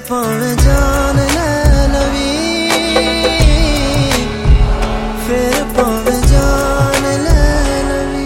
भावें जान ले लवी, फिर भावें जान ले लवी।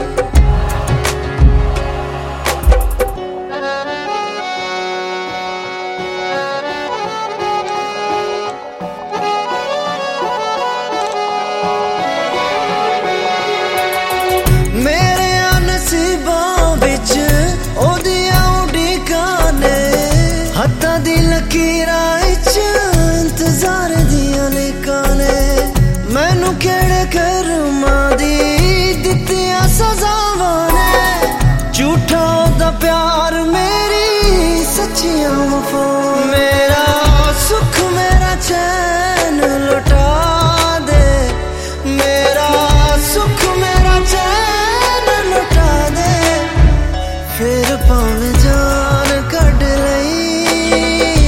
मेरे नसीबां विच ओदियां उड़ीकां ने, हत्थां दी लकीरां विच इंतजार दियां लिखां ने। मैनू केड़े कर्मां दी दित्तियां सज़ावां ने, झूठा ओदा प्यार मेरी सच्चियां वफावां। मेरा सुख मेरा चैन लुटा दे, मेरा सुख मेरा चैन लुटा दे, फिर भावें जान कढ लई,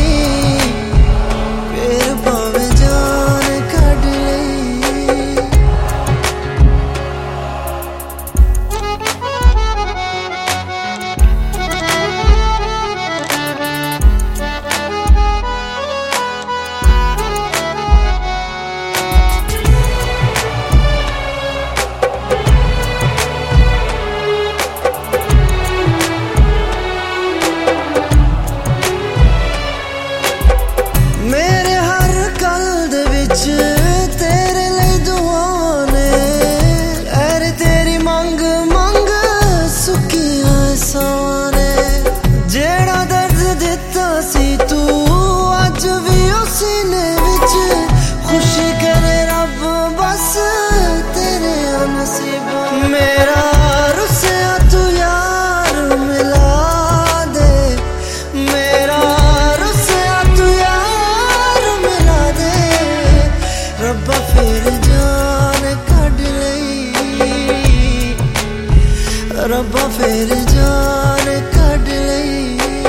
फिर भावें जान कढ लई। मेरे हर गल दे विच तेरे लिए दुआं ने, ऐ तेरी मंग मंग सुखियां सावां ने। जेड़ा दर्द दित्ता सी तू अज भी उसी ने विच, खुशी करे रब बस तेरे नसीबां। मेरा रुसिया तू यार मिला दे, मेरा रुसिया तू यार मिला दे, रब्बा फिर जान कढ लई, रब्बा फिर जान कढ लई।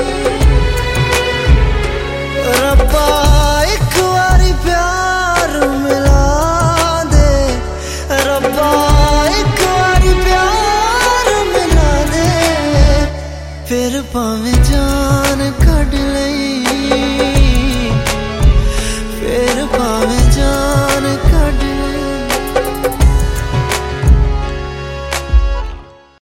रब्बा एक बारी प्यार मिला दे, रब्बा एक बारी प्यार मिला दे, फिर भावें जान